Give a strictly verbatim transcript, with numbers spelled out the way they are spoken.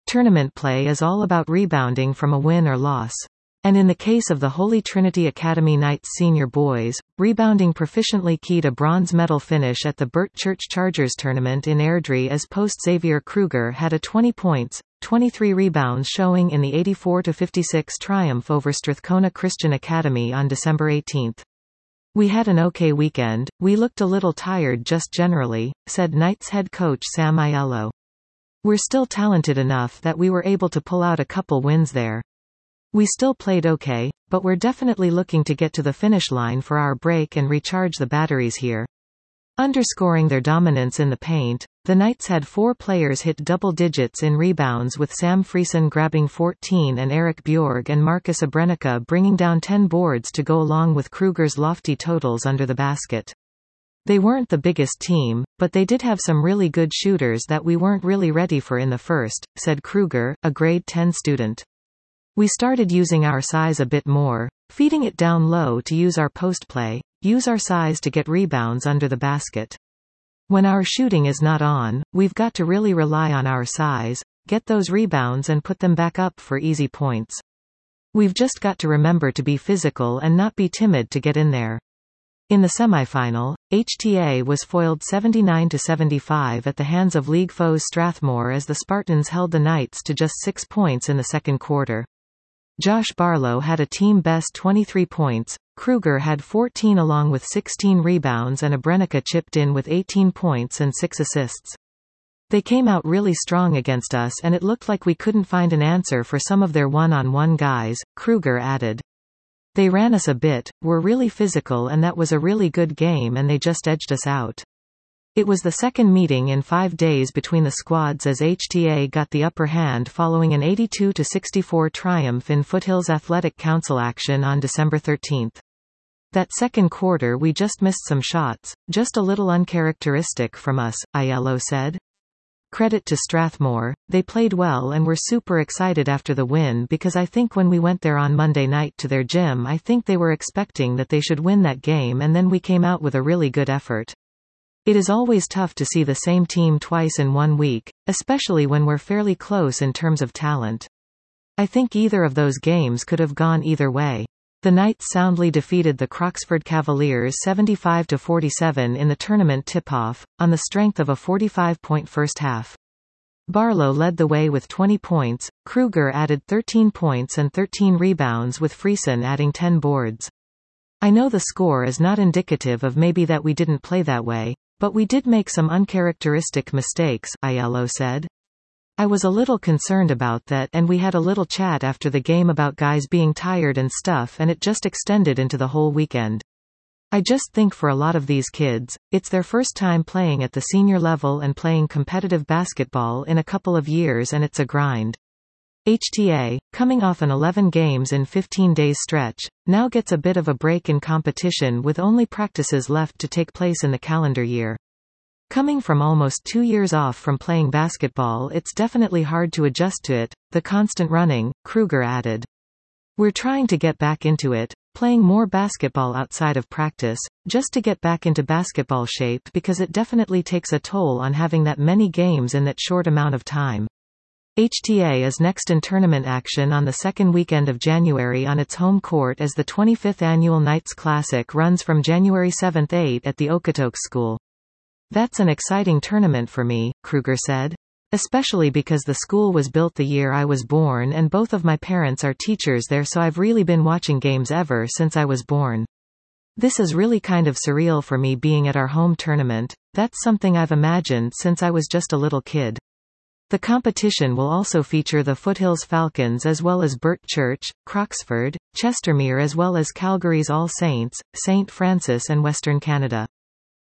Tournament play is all about rebounding from a win or loss. And in the case of the Holy Trinity Academy Knights senior boys, rebounding proficiently keyed a bronze medal finish at the Burt Church Chargers tournament in Airdrie as post Xavier Kruger had a twenty points, twenty-three rebounds showing in the eighty-four to fifty-six triumph over Strathcona Christian Academy on December eighteenth. "We had an okay weekend, we looked a little tired just generally," said Knights head coach Sam Aiello. "We're still talented enough that we were able to pull out a couple wins there. We still played okay, but we're definitely looking to get to the finish line for our break and recharge the batteries here." Underscoring their dominance in the paint, the Knights had four players hit double digits in rebounds, with Sam Friesen grabbing fourteen and Eric Bjorg and Marcus Abrenica bringing down ten boards to go along with Kruger's lofty totals under the basket. "They weren't the biggest team, but they did have some really good shooters that we weren't really ready for in the first," said Kruger, a grade ten student. "We started using our size a bit more, feeding it down low to use our post play, use our size to get rebounds under the basket. When our shooting is not on, we've got to really rely on our size, get those rebounds and put them back up for easy points. We've just got to remember to be physical and not be timid to get in there." In the semifinal, H T A was foiled seventy-nine to seventy-five at the hands of league foes Strathmore as the Spartans held the Knights to just six points in the second quarter. Josh Barlow had a team-best twenty-three points, Kruger had fourteen along with sixteen rebounds, and Abrenica chipped in with eighteen points and six assists. "They came out really strong against us and it looked like we couldn't find an answer for some of their one-on-one guys," Kruger added. "They ran us a bit, were really physical, and that was a really good game and they just edged us out." It was the second meeting in five days between the squads as H T A got the upper hand following an eighty-two to sixty-four triumph in Foothills Athletic Council action on December thirteenth. "That second quarter we just missed some shots, just a little uncharacteristic from us," Aiello said. Credit to Strathmore, they played well and were super excited after the win, because I think when we went there on Monday night to their gym I think they were expecting that they should win that game, and then we came out with a really good effort. It is always tough to see the same team twice in one week, especially when we're fairly close in terms of talent. I think either of those games could have gone either way. The Knights soundly defeated the Croxford Cavaliers seventy-five to forty-seven in the tournament tip-off, on the strength of a forty-five point first half. Barlow led the way with twenty points, Kruger added thirteen points and thirteen rebounds, with Friesen adding ten boards. "I know the score is not indicative of maybe that we didn't play that way, but we did make some uncharacteristic mistakes," Aiello said. "I was a little concerned about that, and we had a little chat after the game about guys being tired and stuff, and it just extended into the whole weekend. I just think for a lot of these kids, it's their first time playing at the senior level and playing competitive basketball in a couple of years, and it's a grind. H T A, coming off an eleven games in fifteen days stretch, now gets a bit of a break in competition with only practices left to take place in the calendar year. Coming from almost two years off from playing basketball, it's definitely hard to adjust to it, the constant running," Kruger added. "We're trying to get back into it, playing more basketball outside of practice, just to get back into basketball shape, because it definitely takes a toll on having that many games in that short amount of time." H T A is next in tournament action on the second weekend of January on its home court as the twenty-fifth Annual Knights Classic runs from January seventh to eighth at the Okotoks School. "That's an exciting tournament for me," Kruger said. "Especially because the school was built the year I was born and both of my parents are teachers there, so I've really been watching games ever since I was born. This is really kind of surreal for me being at our home tournament. That's something I've imagined since I was just a little kid." The competition will also feature the Foothills Falcons as well as Burt Church, Croxford, Chestermere as well as Calgary's All Saints, Saint Francis and Western Canada.